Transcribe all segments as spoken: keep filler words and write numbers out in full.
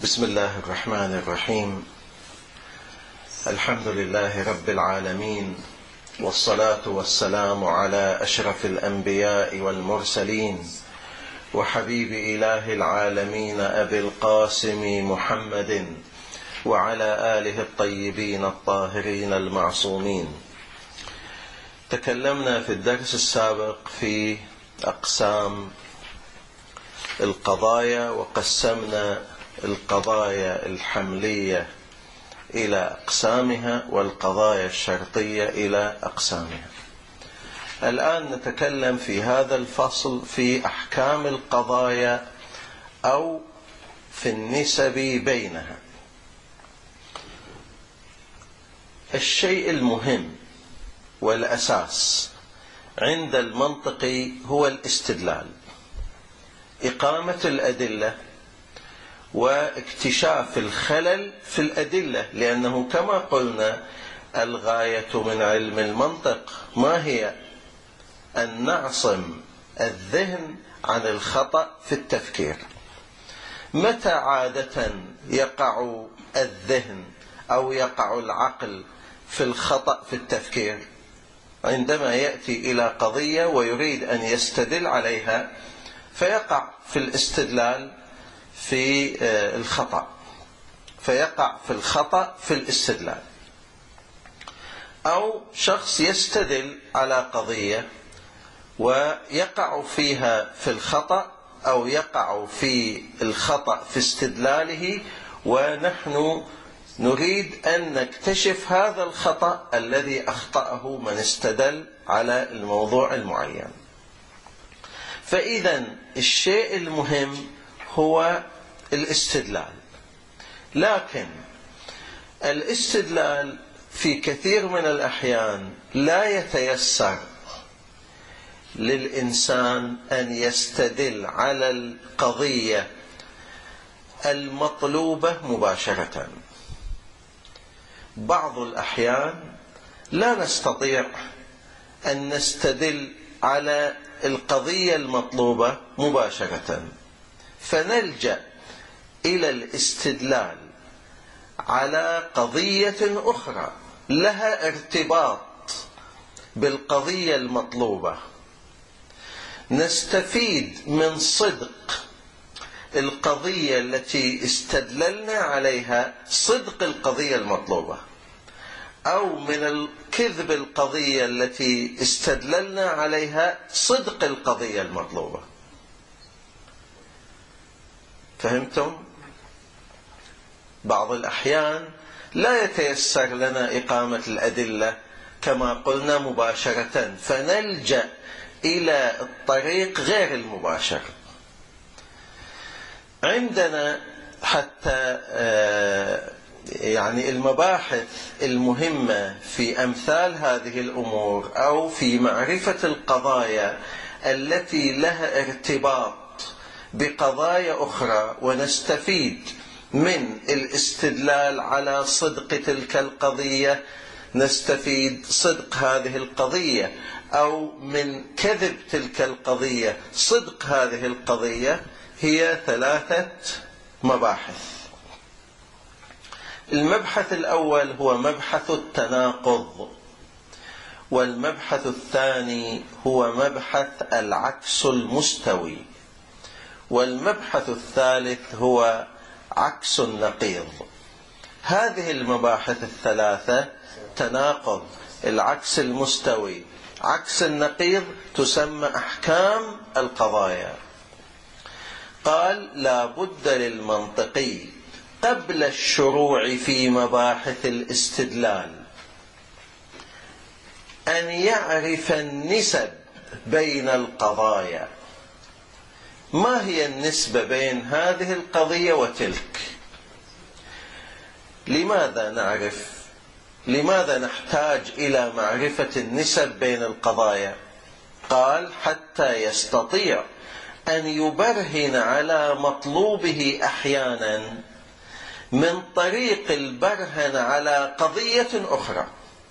بسم الله الرحمن الرحيم. الحمد لله رب العالمين، والصلاة والسلام على أشرف الأنبياء والمرسلين وحبيب إله العالمين أبي القاسم محمد وعلى آله الطيبين الطاهرين المعصومين. تكلمنا في الدرس السابق في أقسام القضايا، وقسمنا القضايا الحملية إلى أقسامها والقضايا الشرطية إلى أقسامها. الآن نتكلم في هذا الفصل في أحكام القضايا أو في النسب بينها. الشيء المهم والأساس عند المنطق هو الاستدلال، إقامة الأدلة واكتشاف الخلل في الأدلة، لأنه كما قلنا الغاية من علم المنطق ما هي؟ أن نعصم الذهن عن الخطأ في التفكير. متى عادة يقع الذهن أو يقع العقل في الخطأ في التفكير؟ عندما يأتي إلى قضية ويريد أن يستدل عليها فيقع في الاستدلال في الخطأ، فيقع في الخطأ في الاستدلال. أو شخص يستدل على قضية ويقع فيها في الخطأ، أو يقع في الخطأ في استدلاله، ونحن نريد أن نكتشف هذا الخطأ الذي أخطأه من استدل على الموضوع المعين. فإذا الشيء المهم هو الاستدلال، لكن الاستدلال في كثير من الأحيان لا يتيسر للإنسان أن يستدل على القضية المطلوبة مباشرة. بعض الأحيان لا نستطيع أن نستدل على القضية المطلوبة مباشرة، فنلجأ إلى الاستدلال على قضية أخرى لها ارتباط بالقضية المطلوبة، نستفيد من صدق القضية التي استدللنا عليها صدق القضية المطلوبة، أو من الكذب القضية التي استدللنا عليها صدق القضية المطلوبة. فهمتم؟ بعض الأحيان لا يتيسر لنا إقامة الأدلة كما قلنا مباشرة، فنلجأ إلى الطريق غير المباشر. عندنا حتى يعني المباحث المهمة في أمثال هذه الأمور أو في معرفة القضايا التي لها ارتباط بقضايا أخرى، ونستفيد من الاستدلال على صدق تلك القضية، نستفيد صدق هذه القضية، أو من كذب تلك القضية صدق هذه القضية. هي ثلاثة مباحث. المبحث الأول هو مبحث التناقض، والمبحث الثاني هو مبحث العكس المستوي، والمبحث الثالث هو عكس النقيض. هذه المباحث الثلاثة، تناقض، العكس المستوي، عكس النقيض، تسمى أحكام القضايا. قال: لا بد للمنطقي قبل الشروع في مباحث الاستدلال أن يعرف النسب بين القضايا. ما هي النسبة بين هذه القضية وتلك؟ لماذا نعرف؟ لماذا نحتاج إلى معرفة النسب بين القضايا؟ قال: حتى يستطيع أن يبرهن على مطلوبه أحيانا من طريق البرهن على قضية أخرى.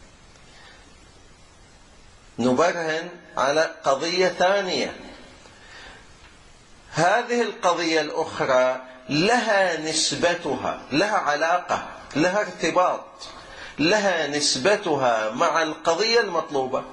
نبرهن على قضية ثانية، هذه القضية الأخرى ولها نسبتها، لها علاقة، لها ارتباط، لها نسبتها مع القضية المطلوبة.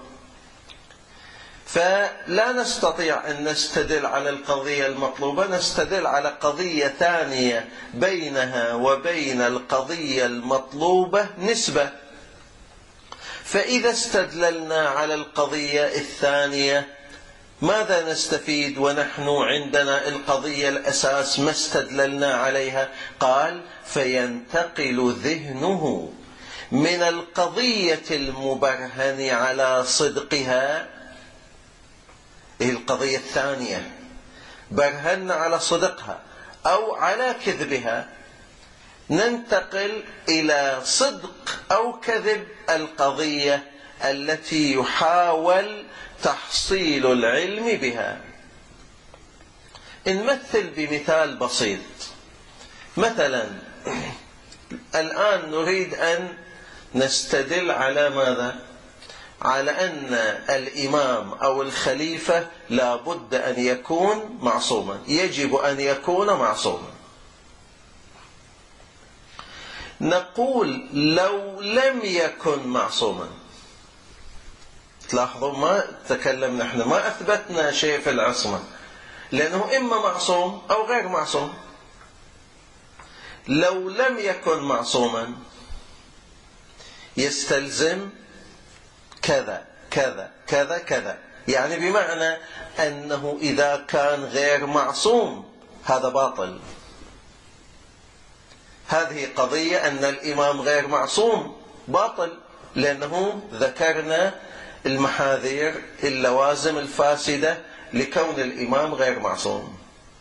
فلا نستطيع أن نستدل على القضية المطلوبة، نستدل على قضية ثانية بينها وبين القضية المطلوبة نسبة. فإذا استدللنا على القضية الثانية ماذا نستفيد ونحن عندنا القضية الأساس ما استدللنا عليها؟ قال: فينتقل ذهنه من القضية المبرهن على صدقها، هي القضية الثانية برهن على صدقها أو على كذبها، ننتقل إلى صدق أو كذب القضية التي يحاول تحصيل العلم بها. نمثل بمثال بسيط. مثلا الآن نريد أن نستدل على ماذا؟ على أن الإمام أو الخليفة لا بد أن يكون معصوما، يجب أن يكون معصوما. نقول لو لم يكن معصوما، تلاحظوا ما تكلم نحن ما أثبتنا شيء في العصمة، لأنه إما معصوم أو غير معصوم. لو لم يكن معصوما يستلزم كذا كذا كذا كذا، يعني بمعنى أنه إذا كان غير معصوم هذا باطل. هذه قضية أن الإمام غير معصوم باطل، لأنه ذكرنا المحاذير اللوازم الفاسدة لكون الإمام غير معصوم.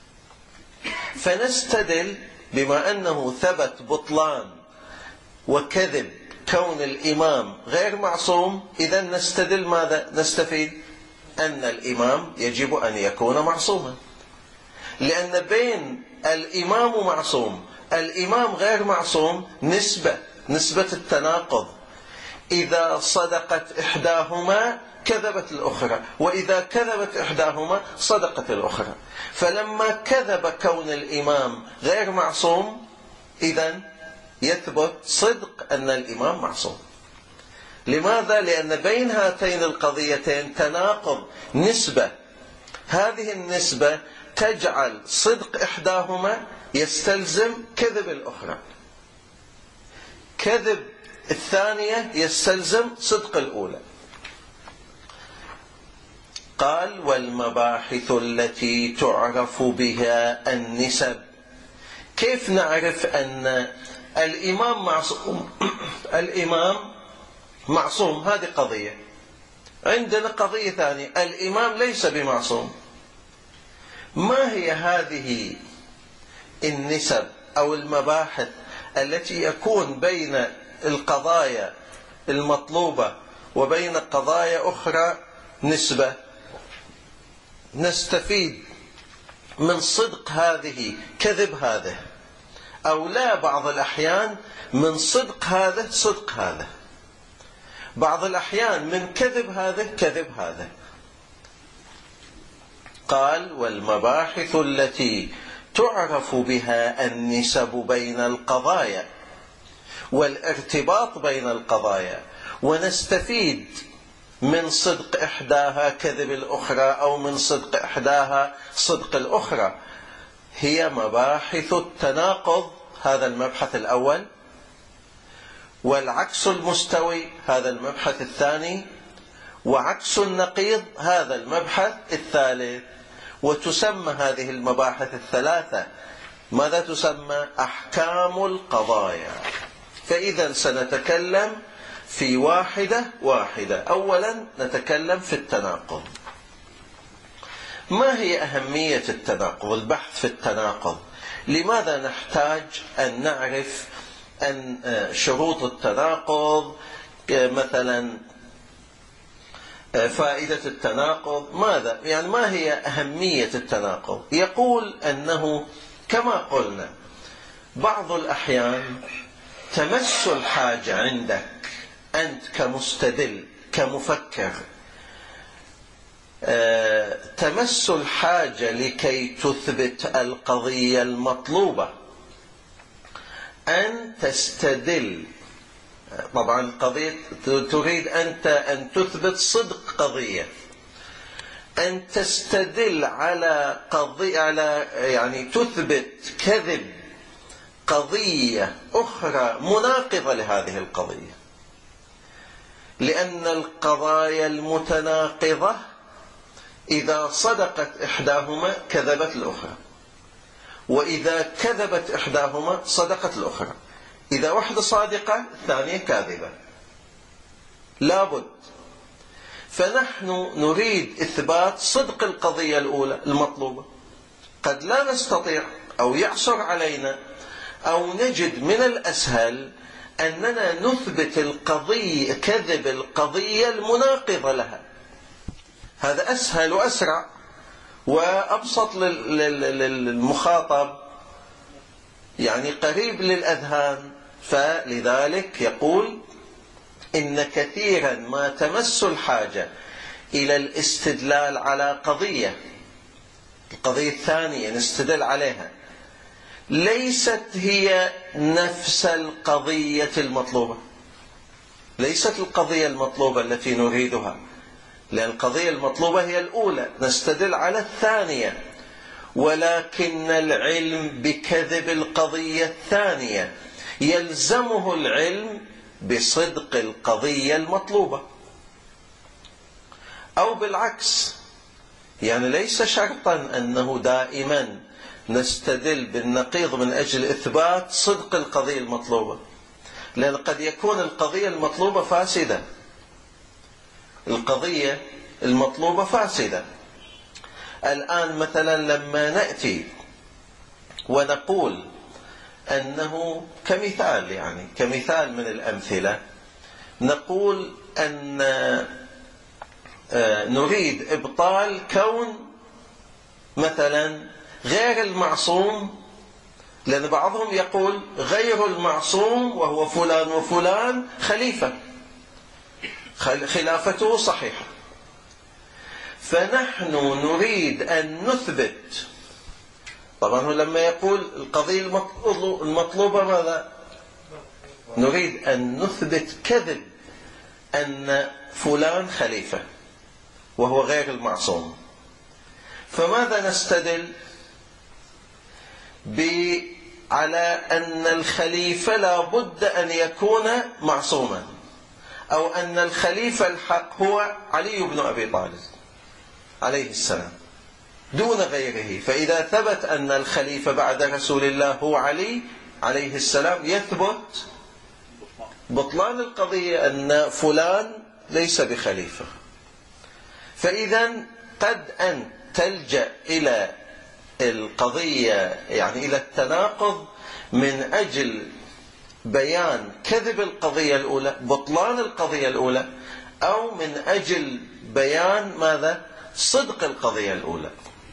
فنستدل بما أنه ثبت بطلان وكذب كون الإمام غير معصوم، إذا نستدل ماذا؟ نستفيد أن الإمام يجب أن يكون معصوما، لأن بين الإمام ومعصوم الإمام غير معصوم نسبة نسبة التناقض. إذا صدقت إحداهما كذبت الأخرى، وإذا كذبت إحداهما صدقت الأخرى. فلما كذب كون الإمام غير معصوم إذن يثبت صدق أن الإمام معصوم. لماذا؟ لأن بين هاتين القضيتين تناقض نسبة، هذه النسبة تجعل صدق إحداهما يستلزم كذب الأخرى، كذب الثانية يستلزم صدق الأولى. قال: والمباحث التي تعرف بها النسب. كيف نعرف أن الإمام معصوم؟ الإمام معصوم هذه قضية. عندنا قضية ثانية، الإمام ليس بمعصوم. ما هي هذه النسب أو المباحث التي يكون بين القضايا المطلوبة وبين قضايا أخرى نسبة؟ نستفيد من صدق هذه كذب هذا، أو لا بعض الأحيان من صدق هذا صدق هذا، بعض الأحيان من كذب هذا كذب هذا. قال: والمباحث التي تعرف بها النسب بين القضايا والارتباط بين القضايا، ونستفيد من صدق إحداها كذب الأخرى أو من صدق إحداها صدق الأخرى، هي مباحث التناقض، هذا المبحث الأول، والعكس المستوي هذا المبحث الثاني، وعكس النقيض هذا المبحث الثالث. وتسمى هذه المباحث الثلاثة ماذا تسمى؟ أحكام القضايا. فإذا سنتكلم في واحدة واحدة. أولا نتكلم في التناقض. ما هي أهمية التناقض؟ البحث في التناقض. لماذا نحتاج أن نعرف أن شروط التناقض، مثلا فائدة التناقض، ماذا يعني ما هي أهمية التناقض؟ يقول أنه كما قلنا بعض الأحيان تمس الحاجة عندك أنت كمستدل كمفكر تمس الحاجة لكي تثبت القضية المطلوبة أن تستدل. طبعا القضية تريد أنت أن تثبت صدق قضية، أن تستدل على قضية، على يعني تثبت كذب قضية أخرى مناقضة لهذه القضية، لأن القضايا المتناقضة إذا صدقت إحداهما كذبت الأخرى، وإذا كذبت إحداهما صدقت الأخرى. إذا واحدة صادقة الثانية كاذبة لابد. فنحن نريد إثبات صدق القضية الأولى المطلوبة. قد لا نستطيع أو يعصر علينا أو نجد من الأسهل أننا نثبت القضية كذب القضية المناقضة لها. هذا أسهل وأسرع وأبسط للمخاطب، يعني قريب للأذهان. فلذلك يقول إن كثيرا ما تمس الحاجة إلى الاستدلال على قضية، القضية الثانية نستدل عليها، ليست هي نفس القضية المطلوبة، ليست القضية المطلوبة التي نريدها، لأن القضية المطلوبة هي الأولى، نستدل على الثانية، ولكن العلم بكذب القضية الثانية يلزمه العلم بصدق القضية المطلوبة. أو بالعكس، يعني ليس شرطا أنه دائما نستدل بالنقيض من أجل إثبات صدق القضية المطلوبة، لأن قد يكون القضية المطلوبة فاسدة، القضية المطلوبة فاسدة. الآن مثلا لما نأتي ونقول أنه كمثال، يعني كمثال من الأمثلة، نقول أن نريد إبطال كون مثلا غير المعصوم، لأن بعضهم يقول غير المعصوم وهو فلان وفلان خليفة، خلافته صحيحة. فنحن نريد أن نثبت، طبعا هو لما يقول القضية المطلوبة ماذا؟ نريد أن نثبت كذب أن فلان خليفة وهو غير المعصوم. فماذا نستدل؟ على أن الخليفة لا بد أن يكون معصوما، أو أن الخليفة الحق هو علي بن أبي طالب عليه السلام دون غيره. فإذا ثبت أن الخليفة بعد رسول الله هو علي عليه السلام يثبت بطلان القضية أن فلان ليس بخليفة. فإذا قد أن تلجأ إلى القضية، يعني إلى التناقض، من أجل بيان كذب القضية الأولى، بطلان القضية الأولى، أو من أجل بيان ماذا؟ صدق القضية الأولى.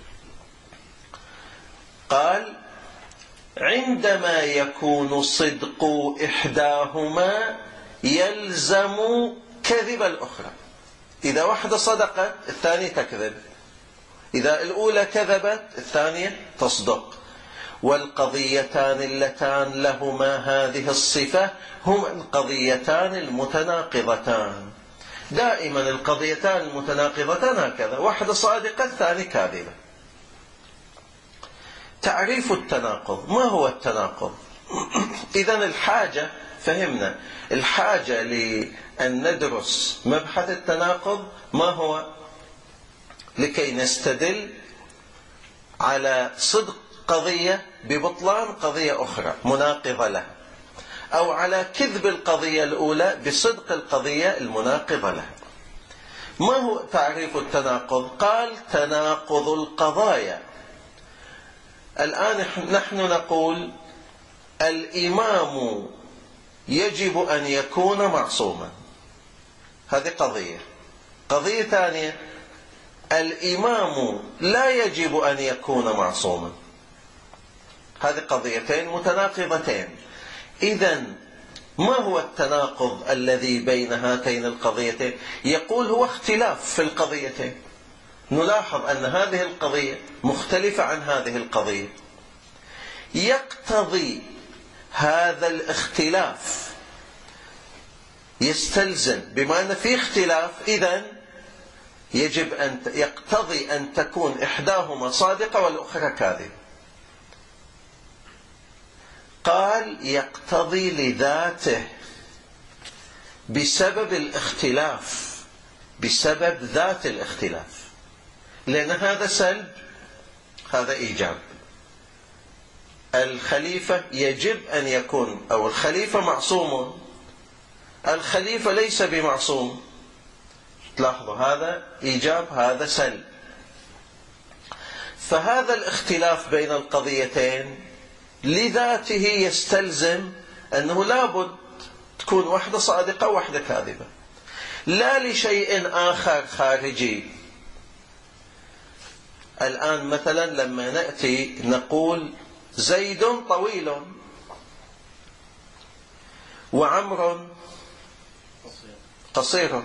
قال عندما يكون صدق إحداهما يلزم كذب الأخرى. إذا واحدة صدقت الثانية تكذب، إذا الأولى كذبت الثانية تصدق. والقضيتان اللتان لهما هذه الصفة هما القضيتان المتناقضتان. دائما القضيتان المتناقضتان هكذا، واحدة صادقة الثانية كاذبة. تعريف التناقض، ما هو التناقض؟ إذن الحاجة، فهمنا الحاجة لأن ندرس مبحث التناقض ما هو؟ لكي نستدل على صدق قضية ببطلان قضية أخرى مناقضة لها، أو على كذب القضية الأولى بصدق القضية المناقضة لها. ما هو تعريف التناقض؟ قال تناقض القضايا. الآن نحن نقول الإمام يجب أن يكون معصوما، هذه قضية. قضية ثانية الإمام لا يجب أن يكون معصوما، هذه قضيتين متناقضتين. إذن ما هو التناقض الذي بين هاتين القضيتين؟ يقول هو اختلاف في القضيتين. نلاحظ أن هذه القضية مختلفة عن هذه القضية. يقتضي هذا الاختلاف، يستلزم بما أن في اختلاف، إذن يجب أن يقتضي أن تكون إحداهما صادقة والأخرى كاذبة. قال يقتضي لذاته بسبب الاختلاف، بسبب ذات الاختلاف، لأن هذا سلب هذا إيجاب. الخليفة يجب أن يكون، أو الخليفة معصوم، الخليفة ليس بمعصوم. تلاحظوا هذا إيجاب هذا سلب. فهذا الاختلاف بين القضيتين لذاته يستلزم أنه لابد تكون واحدة صادقة وواحدة كاذبة، لا لشيء آخر خارجي. الآن مثلا لما نأتي نقول زيد طويل وعمر قصير،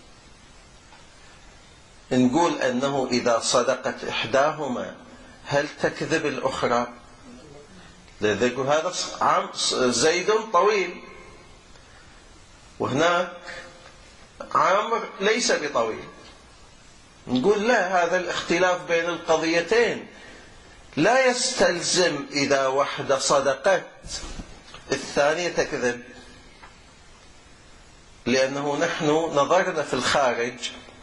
نقول أنه إذا صدقت إحداهما هل تكذب الأخرى؟ لذا يقول هذا زيد طويل وهناك عامر ليس بطويل. نقول لا، هذا الاختلاف بين القضيتين لا يستلزم إذا واحدة صدقت الثانية تكذب، لأنه نحن نظرنا في الخارج،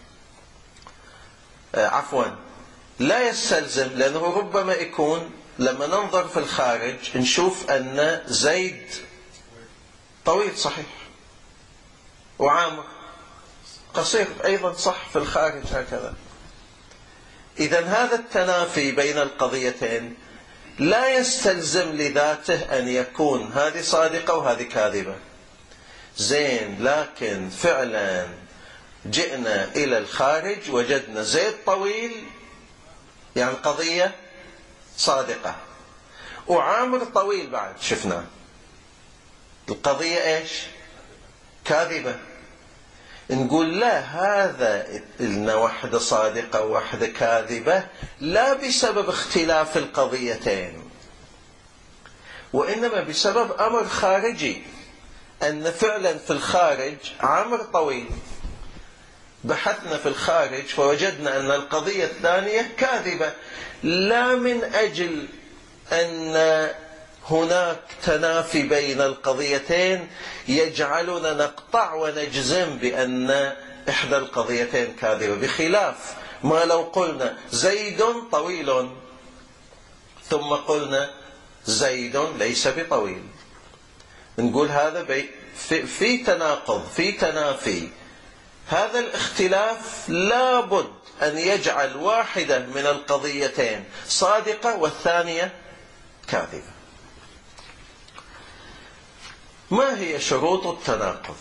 عفوا لا يستلزم، لأنه ربما يكون لما ننظر في الخارج نشوف أن زيد طويل صحيح وعامر قصير أيضا صح في الخارج هكذا. إذن هذا التنافي بين القضيتين لا يستلزم لذاته أن يكون هذه صادقة وهذه كاذبة. زين، لكن فعلا جئنا إلى الخارج وجدنا زيد طويل، يعني قضية صادقة، وعامر طويل بعد شفنا القضية إيش؟ كاذبة. نقول لا، هذا إن واحدة صادقة وواحدة كاذبة لا بسبب اختلاف القضيتين، وإنما بسبب أمر خارجي، أن فعلا في الخارج عمر طويل، بحثنا في الخارج فوجدنا أن القضية الثانية كاذبة، لا من أجل أن هناك تنافي بين القضيتين يجعلنا نقطع ونجزم بأن إحدى القضيتين كاذبة، بخلاف ما لو قلنا زيد طويل ثم قلنا زيد ليس بطويل، نقول هذا في, في تناقض، في تنافي. هذا الاختلاف لابد أن يجعل واحدة من القضيتين صادقة والثانية كاذبة. ما هي شروط التناقض؟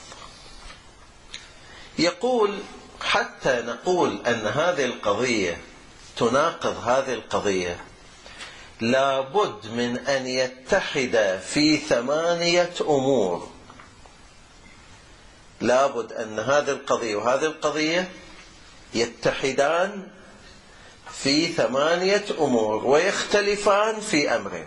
يقول حتى نقول أن هذه القضية تناقض هذه القضية لابد من أن يتحد في ثمانية أمور. لابد أن هذه القضية وهذه القضية يتحدان في ثمانية أمور ويختلفان في أمرين.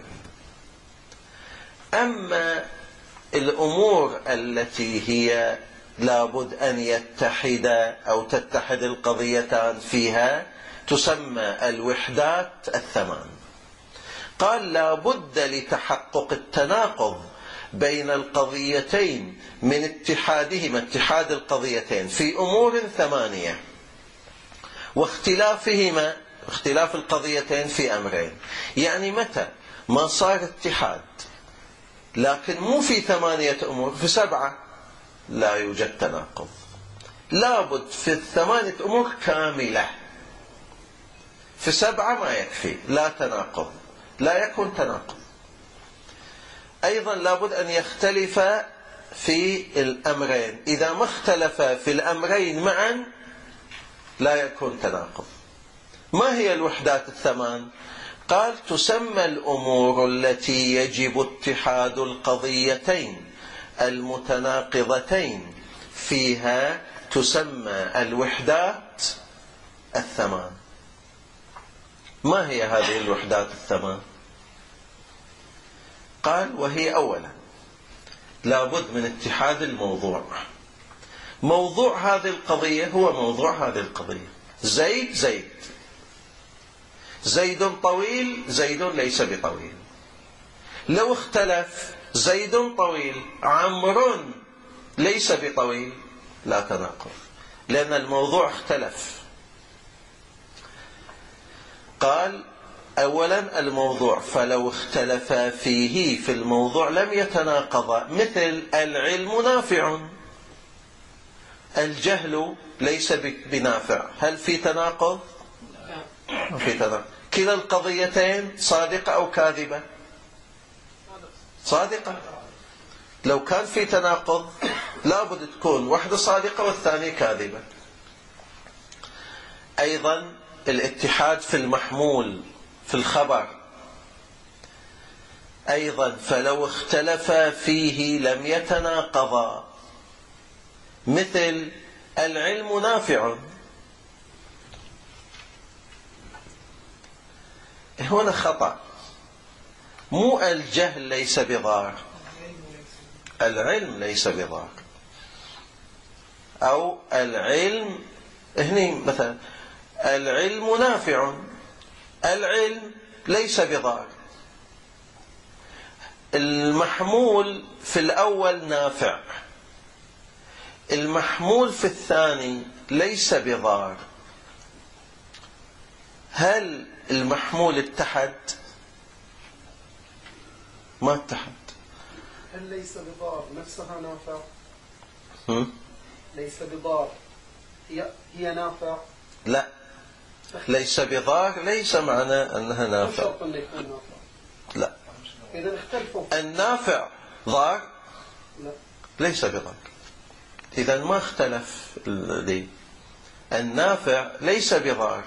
أما الأمور التي هي لابد أن يتحد أو تتحد القضيتان فيها تسمى الوحدات الثمان. قال لابد لتحقق التناقض بين القضيتين من اتحادهما، اتحاد القضيتين في أمور ثمانية، واختلافهما اختلاف القضيتين في أمرين. يعني متى ما صار اتحاد لكن مو في ثمانية أمور، في سبعة، لا يوجد تناقض. لابد في الثمانية أمور كاملة، في سبعة ما يكفي، لا تناقض، لا يكون تناقض. أيضا لابد أن يختلف في الأمرين، إذا ما اختلف في الأمرين معا لا يكون تناقض. ما هي الوحدات الثمان؟ قال تسمى الأمور التي يجب اتحاد القضيتين المتناقضتين فيها تسمى الوحدات الثمان. ما هي هذه الوحدات الثمان؟ قال وهي أولا لابد من اتحاد الموضوع. موضوع هذه القضية هو موضوع هذه القضية. زيد زيد، زيد طويل، زيد ليس بطويل. لو اختلف زيد طويل عمرو ليس بطويل لا تناقض، لأن الموضوع اختلف. قال أولا الموضوع، فلو اختلفا فيه في الموضوع لم يتناقضا، مثل العلم نافع، الجهل ليس بنافع. هل في تناقض؟ في تناقض. كلا القضيتين صادقة أو كاذبة؟ صادقة. لو كان في تناقض لابد تكون واحدة صادقة والثانية كاذبة. أيضا الاتحاد في المحمول في الخبر، أيضا فلو اختلفا فيه لم يتناقضا، مثل العلم نافع. هنا خطأ، مو الجهل ليس بضار، العلم ليس بضار. أو العلم هني مثلا العلم نافع، العلم ليس بضار. المحمول في الأول نافع، المحمول في الثاني ليس بضار. هل المحمول اتحد؟ ما اتحد. هل ليس بضار نفسها نافع؟ هم؟ ليس بضار هي هي نافع؟ لا، ليس بضار ليس معنى أنها نافع. شرط أن يكون نافع. لا. إذا اختلفوا. النافع ضار؟ لا. ليس بضار. إذا ما اختلف لي. النافع ليس بضار.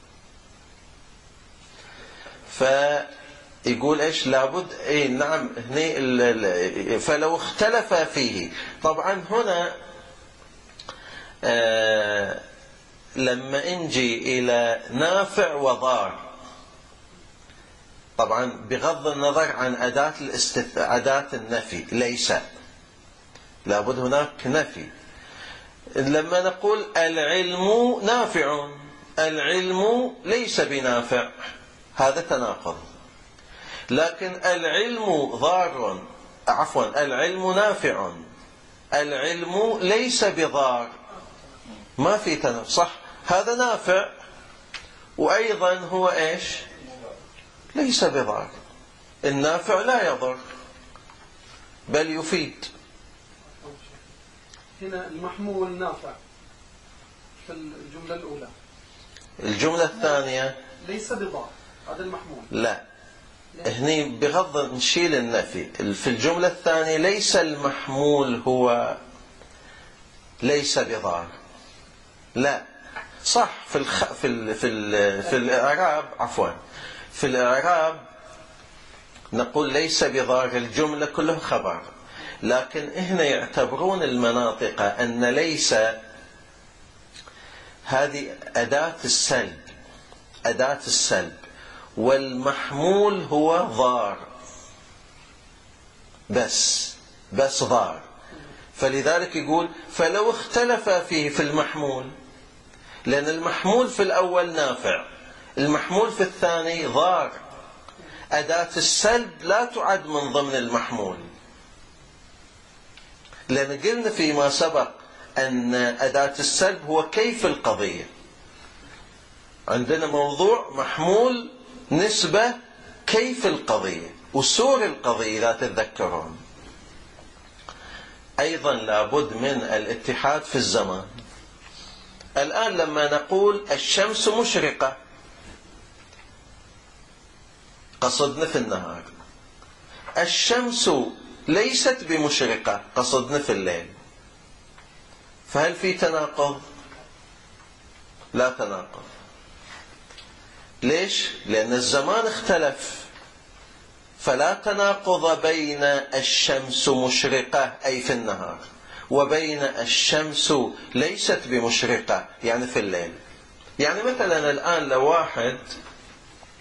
فيقول إيش لابد إيه نعم هني فلو اختلف فيه. طبعا هنا آه لما نجي إلى نافع وضار، طبعا بغض النظر عن أداة الاستثناء أداة النفي ليس، لابد هناك نفي. لما نقول العلم نافع، العلم ليس بنافع، هذا تناقض. لكن العلم ضار، عفوا العلم نافع، العلم ليس بضار، ما في تناقض. صح، هذا نافع وأيضا هو إيش؟ ليس بضار. النافع لا يضر بل يفيد. هنا المحمول نافع في الجملة الأولى، الجملة الثانية ليس بضار، هذا المحمول. لا، هني بغض نشيل النفي. في الجملة الثانية ليس المحمول هو ليس بضار، لا. صح في الخ... في ال... في ال... في الإعراب، عفوا في الإعراب نقول ليس بضار الجملة كلها خبر، لكن هنا يعتبرون المناطق أن ليس هذه أداة السلب، أداة السلب، والمحمول هو ضار بس بس ضار. فلذلك يقول فلو اختلف فيه في المحمول، لأن المحمول في الأول نافع، المحمول في الثاني ضار. أداة السلب لا تعد من ضمن المحمول، لأن قلنا فيما سبق أن أداة السلب هو كيف القضية. عندنا موضوع محمول نسبة كيف القضية وسور القضية لا تتذكرون. أيضا لابد من الاتحاد في الزمان. الآن لما نقول الشمس مشرقة قصدنا في النهار، الشمس ليست بمشرقة قصدنا في الليل. فهل في تناقض؟ لا تناقض. ليش؟ لأن الزمان اختلف، فلا تناقض بين الشمس مشرقة أي في النهار وبين الشمس ليست بمشرقة يعني في الليل. يعني مثلا الآن لو واحد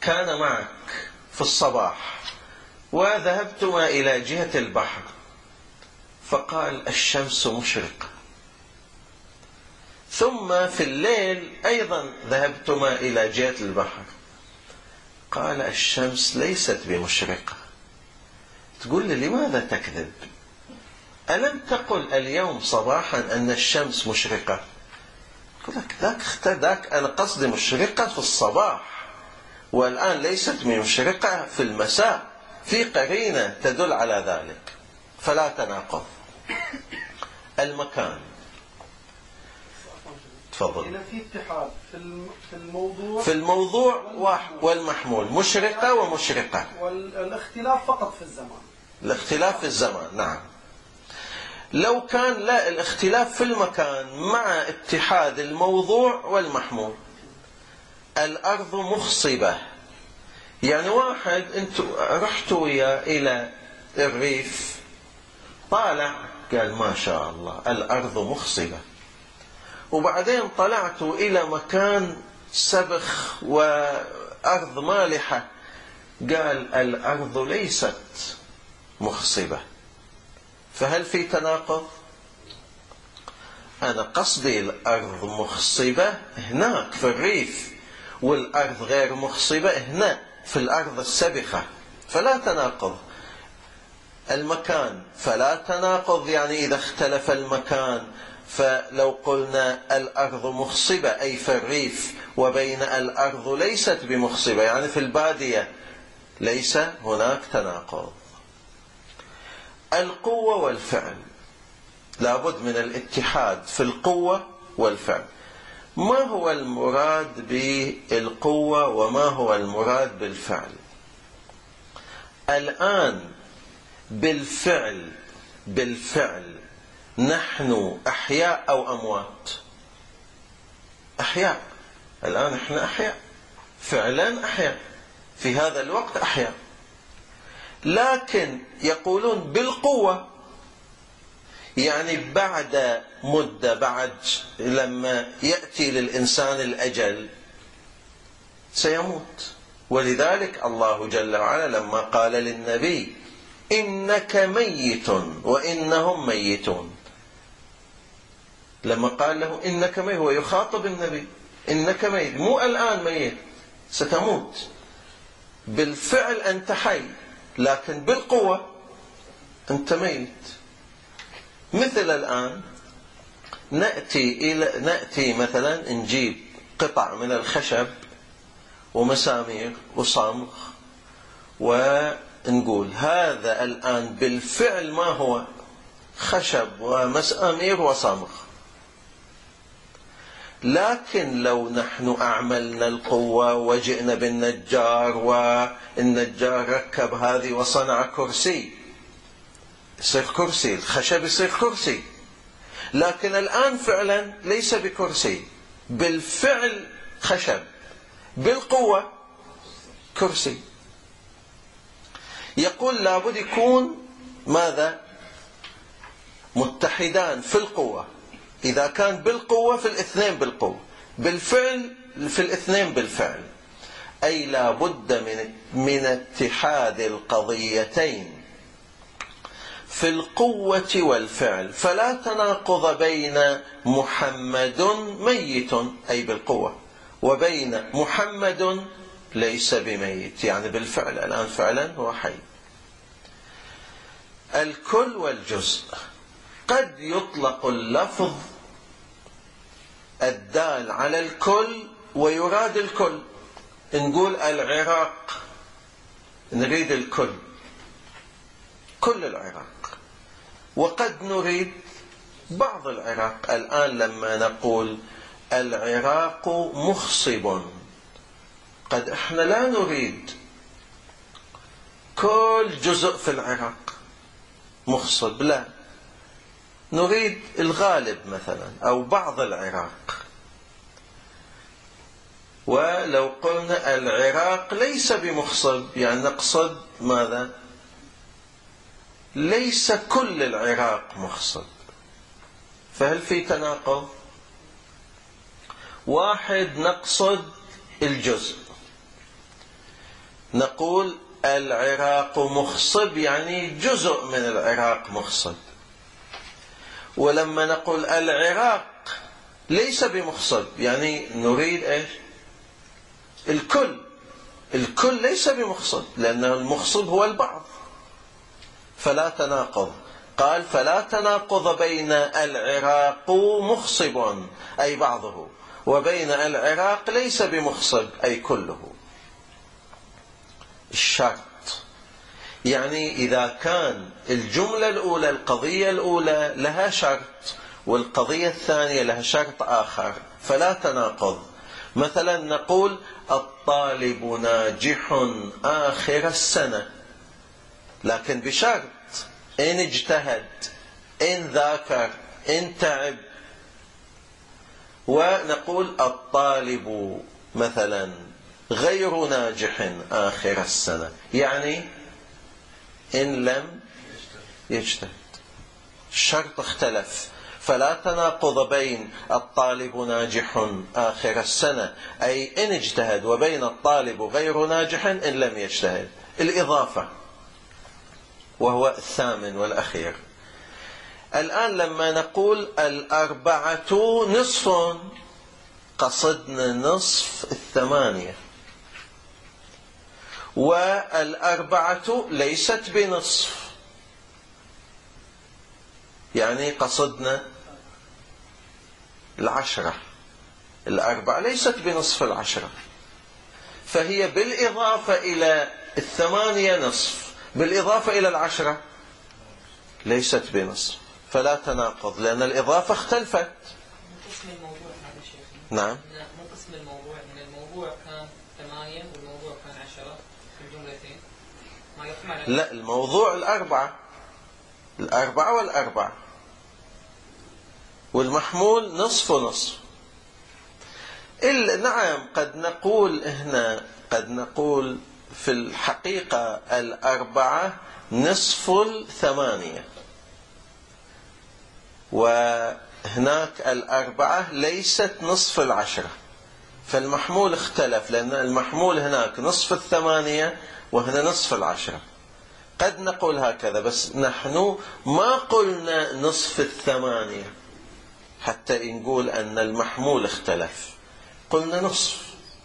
كان معك في الصباح وذهبتما إلى جهة البحر فقال الشمس مشرقة، ثم في الليل أيضا ذهبتما إلى جهة البحر قال الشمس ليست بمشرقة، تقول لي لماذا تكذب؟ ألم تقل اليوم صباحا أن الشمس مشرقة؟ يقول لك ذاك ذاك أنا قصدي مشرقة في الصباح، والآن ليست مشرقة في المساء، في قرينة تدل على ذلك، فلا تناقض. المكان، تفضل. هنا في اتحاد في الموضوع في الموضوع والمحمول، مشرقة ومشرقة، والاختلاف فقط في الزمان. الاختلاف في الزمان، نعم. لو كان لا الاختلاف في المكان مع اتحاد الموضوع والمحمول. الأرض مخصبة، يعني واحد انتوا رحتوا وياه إلى الريف طالع قال ما شاء الله الأرض مخصبة، وبعدين طلعتوا إلى مكان سبخ وأرض مالحة قال الأرض ليست مخصبة، فهل في تناقض؟ أنا قصدي الأرض مخصبة هناك في الريف، والأرض غير مخصبة هنا في الأرض السبخة، فلا تناقض. المكان فلا تناقض، يعني إذا اختلف المكان فلو قلنا الأرض مخصبة أي في الريف، وبين الأرض ليست بمخصبة يعني في البادية، ليس هناك تناقض. القوة والفعل لابد من الاتحاد في القوة والفعل. ما هو المراد بالقوة وما هو المراد بالفعل؟ الآن بالفعل بالفعل نحن أحياء أو أموات؟ أحياء، الآن احنا أحياء، فعلا أحياء، في هذا الوقت أحياء. لكن يقولون بالقوة، يعني بعد مدة، بعد لما يأتي للإنسان الأجل سيموت. ولذلك الله جل وعلا لما قال للنبي إنك ميت وإنهم ميتون، لما قال له إنك ميت هو يخاطب النبي، إنك ميت، مو الآن ميت، ستموت. بالفعل أنت حي، لكن بالقوة أنت ميت. مثل الآن نأتي إلى نأتي مثلا نجيب قطع من الخشب ومسامير وصمغ ونقول هذا الآن بالفعل ما هو؟ خشب ومسامير وصمغ. لكن لو نحن أعملنا القوة وجئنا بالنجار والنجار ركب هذه وصنع كرسي، يصير كرسي، الخشب يصير كرسي، لكن الآن فعلا ليس بكرسي، بالفعل خشب، بالقوة كرسي. يقول لابد يكون ماذا؟ متحدان في القوة. إذا كان بالقوة في الاثنين بالقوة، بالفعل في الاثنين بالفعل، أي لابد من من اتحاد القضيتين في القوة والفعل. فلا تناقض بين محمد ميت أي بالقوة وبين محمد ليس بميت يعني بالفعل، الآن فعلا هو حي. الكل والجزء، قد يطلق اللفظ الدال على الكل ويراد الكل. نقول العراق نريد الكل، كل العراق، وقد نريد بعض العراق. الآن لما نقول العراق مخصب، قد احنا لا نريد كل جزء في العراق مخصب، لا، نريد الغالب مثلا أو بعض العراق. ولو قلنا العراق ليس بمخصب يعني نقصد ماذا؟ ليس كل العراق مخصب. فهل في تناقض؟ واحد نقصد الجزء، نقول العراق مخصب يعني جزء من العراق مخصب، ولما نقول العراق ليس بمخصب يعني نريد ايش؟ الكل. الكل ليس بمخصب، لأن المخصب هو البعض، فلا تناقض. قال فلا تناقض بين العراق مخصب أي بعضه وبين العراق ليس بمخصب أي كله. الشرط يعني إذا كان الجملة الأولى القضية الأولى لها شرط والقضية الثانية لها شرط آخر فلا تناقض. مثلا نقول الطالب ناجح آخر السنة، لكن بشرط إن اجتهد، إن ذاكر، إن تعب. ونقول الطالب مثلا غير ناجح آخر السنة، يعني إن لم يجتهد. الشرط اختلف، فلا تناقض بين الطالب ناجح آخر السنة أي إن اجتهد وبين الطالب غير ناجح إن لم يجتهد. الإضافة وهو الثامن والأخير. الآن لما نقول الأربعة نصف قصدنا نصف الثمانية، والأربعة ليست بنصف يعني قصدنا العشرة. الأربعة ليست بنصف العشرة، فهي بالإضافة إلى الثمانية نصف، بالإضافة إلى العشرة ليست بنصف، فلا تناقض لأن الإضافة اختلفت. من قسم الموضوع هذا الشيخ. نعم. من قسم الموضوع من الموضوع كان ثمانية والموضوع كان عشرة في الجملتين. ما يفهم. لا، الموضوع الأربعة، الأربعة والأربعة، والمحمول نصف ونصف. إلا نعم قد نقول هنا قد نقول في الحقيقة الأربعة نصف الثمانية، وهناك الأربعة ليست نصف العشرة، فالمحمول اختلف لأن المحمول هناك نصف الثمانية وهنا نصف العشرة. قد نقول هكذا، بس نحن ما قلنا نصف الثمانية حتى نقول أن المحمول اختلف، قلنا نصف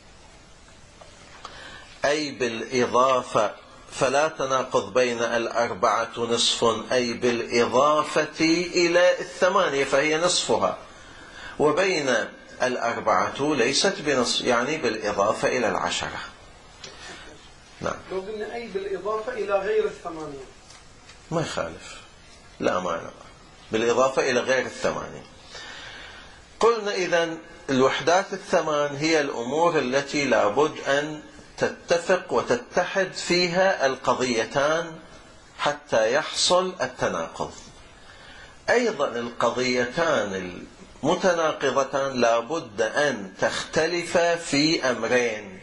أي بالإضافة. فلا تناقض بين الأربعة نصف أي بالإضافة إلى الثمانية فهي نصفها، وبين الأربعة ليست بنصف يعني بالإضافة إلى العشرة. نعم. لو قلنا أي بالإضافة إلى غير الثمانية ما يخالف، لا معنى بالإضافة إلى غير الثمانية. قلنا إذن الوحدات الثمان هي الأمور التي لابد أن تتفق وتتحد فيها القضيتان حتى يحصل التناقض. أيضا القضيتان المتناقضتان لابد أن تختلفا في أمرين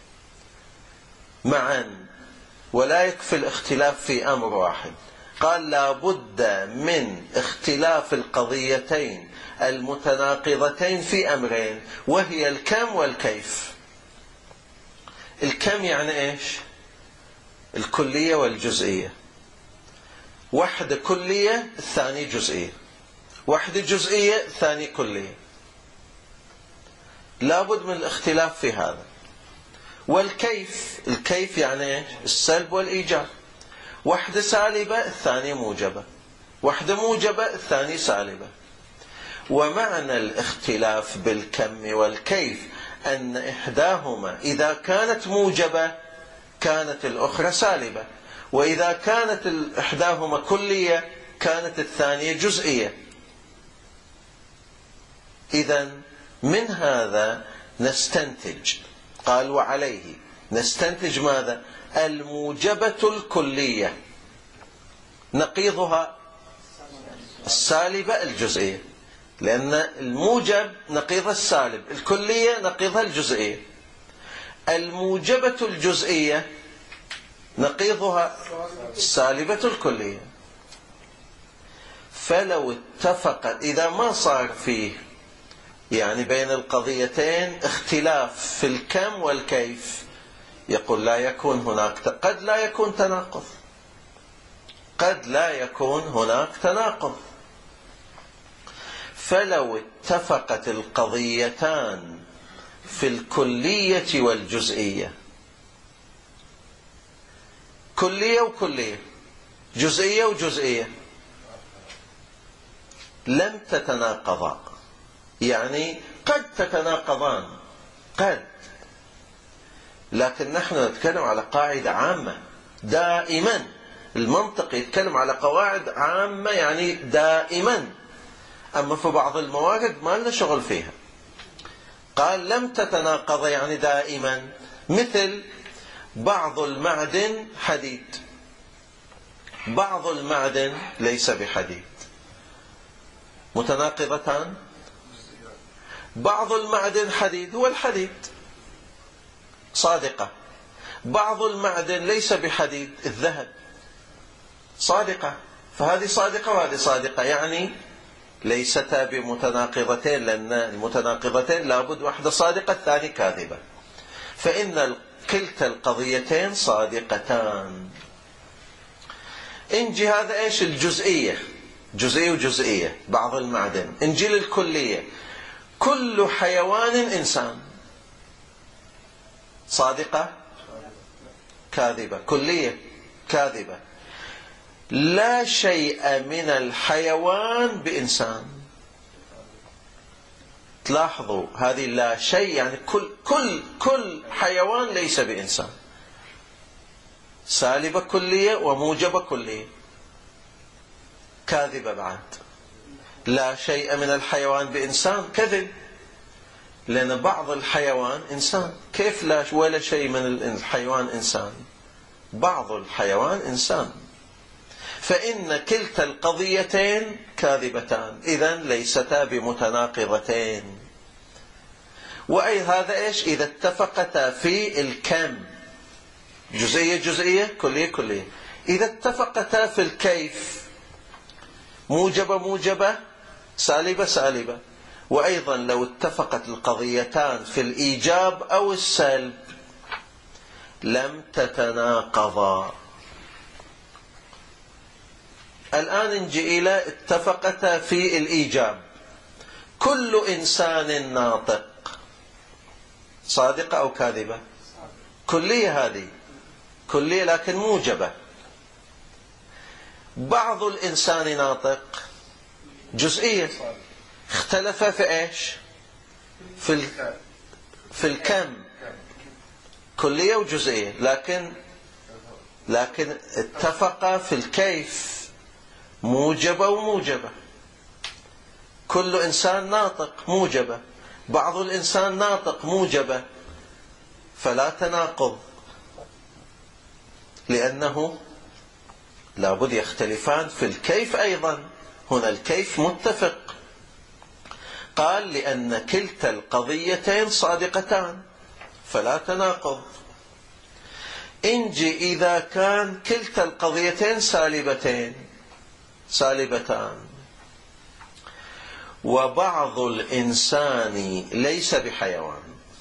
معا، ولا يكفي الاختلاف في أمر واحد. قال لابد من اختلاف القضيتين المتناقضتين في أمرين، وهي الكم والكيف. الكم يعني إيش؟ الكلية والجزئية. واحدة كلية الثاني جزئية، واحدة جزئية الثاني كلية، لابد من الاختلاف في هذا. والكيف، الكيف يعني إيش؟ السلب والإيجاب. واحدة سالبة الثانية موجبة، واحدة موجبة الثانية سالبة. ومعنى الاختلاف بالكم والكيف أن إحداهما إذا كانت موجبة كانت الأخرى سالبة، وإذا كانت إحداهما كلية كانت الثانية جزئية. إذن من هذا نستنتج، قال وعليه نستنتج ماذا؟ الموجبة الكلية نقيضها السالبة الجزئية، لأن الموجب نقيض السالب، الكلية نقيضها الجزئية. الموجبة الجزئية نقيضها السالبة الكلية. فلو اتفقت، إذا ما صار فيه يعني بين القضيتين اختلاف في الكم والكيف، يقول لا يكون هناك، قد لا يكون تناقض، قد لا يكون هناك تناقض. فلو اتفقت القضيتان في الكلية والجزئية، كلية وكلية، جزئية وجزئية، لم تتناقضا. يعني قد تتناقضان، قد، لكن نحن نتكلم على قاعدة عامة دائما. المنطق يتكلم على قواعد عامة يعني دائما، أما في بعض الموارد ما لنا شغل فيها. قال لم تتناقض يعني دائما، مثل بعض المعدن حديد، بعض المعدن ليس بحديد، متناقضتان. بعض المعدن حديد هو الحديد صادقة، بعض المعدن ليس بحديد الذهب صادقة، فهذه صادقة وهذه صادقة، يعني ليستا بمتناقضتين، لأن المتناقضتين لابد واحدة صادقة الثانية كاذبة، فإن كلتا القضيتين صادقتان. انجي هذا ايش؟ الجزئية، جزئية وجزئية، بعض المعدن. انجي للكلية، كل حيوان إنسان، صادقة كاذبة، كلية كاذبة. لا شيء من الحيوان بإنسان. تلاحظوا هذه لا شيء يعني كل كل كل حيوان ليس بإنسان، سالبة كلية وموجبة كلية، كاذبة بعد. لا شيء من الحيوان بإنسان، كذب، لأن بعض الحيوان إنسان. كيف لا ولا شيء من الحيوان إنسان؟ بعض الحيوان إنسان. فإن كلتا القضيتين كاذبتان، إذن ليستا بمتناقضتين. وأي هذا إيش؟ إذا اتفقتا في الكم، جزئية جزئية، كلية كلية. إذا اتفقتا في الكيف، موجبة موجبة، سالبة سالبة. وأيضا لو اتفقت القضيتان في الإيجاب أو السلب لم تتناقضا. الآن نجي إلى اتفقتا في الإيجاب. كل إنسان ناطق، صادقة أو كاذبة؟ كلية، هذه كلية لكن موجبة. بعض الإنسان ناطق، جزئية، اختلف في إيش؟ في ال... في الكم، كلية وجزئية، لكن لكن اتفق في الكيف، موجبة وموجبة. كل إنسان ناطق موجبة، بعض الإنسان ناطق موجبة، فلا تناقض، لأنه لابد يختلفان في الكيف أيضا. هنا الكيف متفق. قال لأن كلتا القضيتين صادقتان فلا تناقض. انجي إذا كان كلتا القضيتين سالبتين، سالبتان، وبعض الإنسان ليس بحيوان،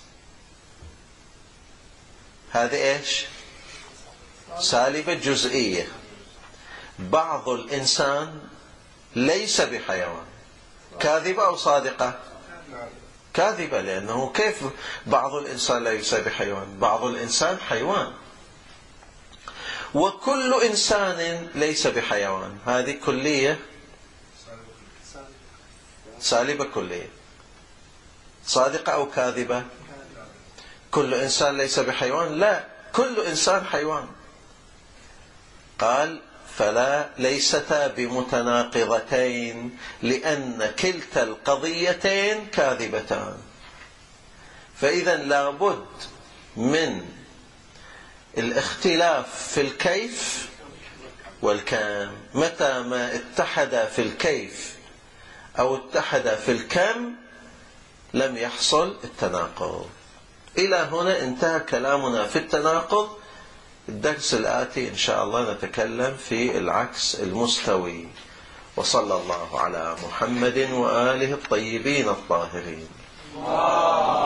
هذا إيش؟ سالبة جزئية. بعض الإنسان ليس بحيوان، كاذبة أو صادقة؟ كاذبة، لأنه كيف بعض الإنسان ليس بحيوان؟ بعض الإنسان حيوان. وكل إنسان ليس بحيوان، هذه كلية، سالبة كلية، صادقة أو كاذبة؟ كل إنسان ليس بحيوان، لا، كل إنسان حيوان. قال فلا ليستا بمتناقضتين، لأن كلتا القضيتين كاذبتان. فإذا لابد من الاختلاف في الكيف والكم. متى ما اتحد في الكيف أو اتحد في الكم لم يحصل التناقض. إلى هنا انتهى كلامنا في التناقض. الدرس الآتي إن شاء الله نتكلم في العكس المستوي. وصلى الله على محمد وآله الطيبين الطاهرين.